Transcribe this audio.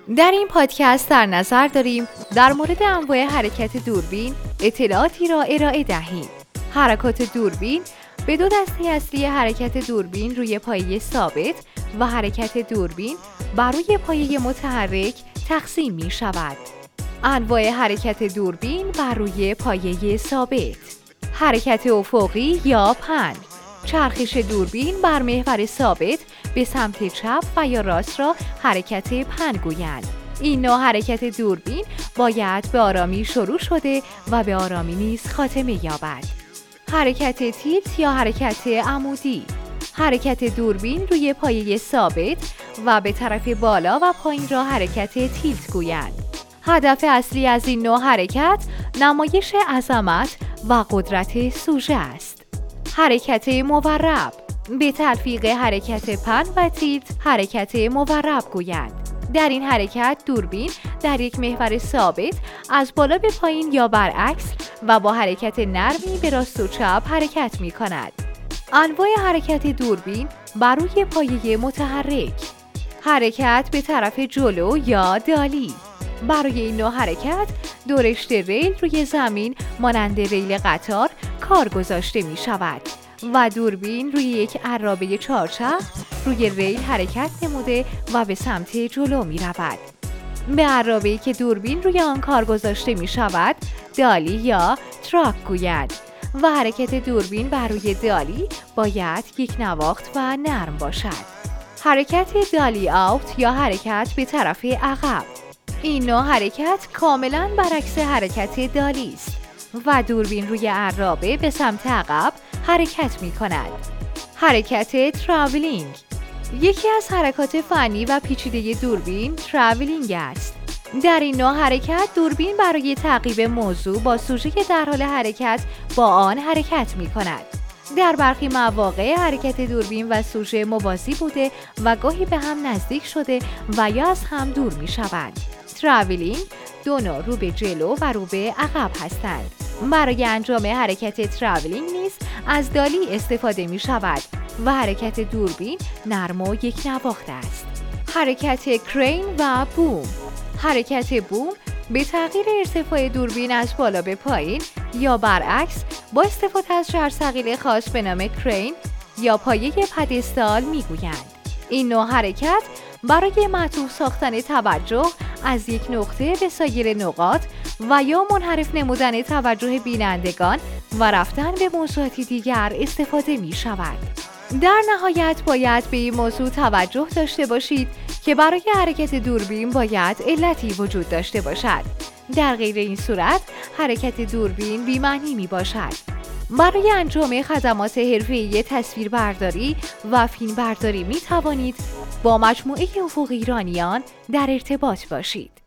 در این پادکست در نظر داریم در مورد انواع حرکت دوربین اطلاعاتی را ارائه دهیم. حرکات دوربین به دو دسته اصلی حرکت دوربین روی پایه ثابت و حرکت دوربین بر روی پایه متحرک تقسیم می شود. انواع حرکت دوربین بر روی پایه ثابت: حرکت افقی یا پن، چرخش دوربین بر محور ثابت به سمت چپ و یا راست را حرکت پن گویند. این نوع حرکت دوربین باید به آرامی شروع شده و به آرامی نیز خاتمه یابد. حرکت تیلت یا حرکت عمودی، حرکت دوربین روی پایه ثابت و به طرف بالا و پایین را حرکت تیلت گویند. هدف اصلی از این نوع حرکت نمایش عظمت و قدرت سوژه است. حرکت مورب، به تلفیق حرکت پن و تیلت حرکت مورب گویند. در این حرکت دوربین در یک محور ثابت از بالا به پایین یا برعکس و با حرکت نرمی به راست و چپ حرکت می کند. انواع حرکت دوربین بر روی پایه متحرک: حرکت به طرف جلو یا دالی. برای این نوع حرکت دو رشته ریل روی زمین مانند ریل قطار کار گذاشته می شود و دوربین روی یک عرابه چهارچرخ روی ریل حرکت نموده و به سمت جلو می رود. به عرابه‌ای که دوربین روی آن کار گذاشته می شود دالی یا تراک گویند و حرکت دوربین بر روی دالی باید یک نواخت و نرم باشد. حرکت دالی آوت یا حرکت به طرف عقب، این نوع حرکت کاملاً برعکس حرکت دالی است و دوربین روی عرابه به سمت عقب حرکت می کند. حرکت تراولینگ، یکی از حرکات فنی و پیچیده دوربین تراولینگ است. در این نوع حرکت دوربین برای تعقیب موضوع با سوژه در حال حرکت با آن حرکت می کند. در برخی مواقع حرکت دوربین و سوژه موازی بوده و گاهی به هم نزدیک شده و یا از هم دور می شوند. تراولینگ دو نوع، رو به جلو و رو به عقب هستند. برای انجام حرکت تراولینگ نیز از دالی استفاده می شود و حرکت دوربین نرم و یک نواخت است. حرکت کرین و بوم، حرکت بوم به تغییر ارتفاع دوربین از بالا به پایین یا برعکس با استفاده از جرثقیل خاص به نام کرین یا پایه پدستال می گویند. این نوع حرکت برای معطوف ساختن توجه از یک نقطه به سایر نقاط و یا منحرف نمودن توجه بینندگان و رفتن به موضوعاتی دیگر استفاده می شود. در نهایت باید به این موضوع توجه داشته باشید که برای حرکت دوربین باید علتی وجود داشته باشد. در غیر این صورت حرکت دوربین بی‌معنی می باشد. برای انجام خدمات حرفه‌ای تصویربرداری و فیلمبرداری می توانید با مجموعه افق ایرانیان در ارتباط باشید.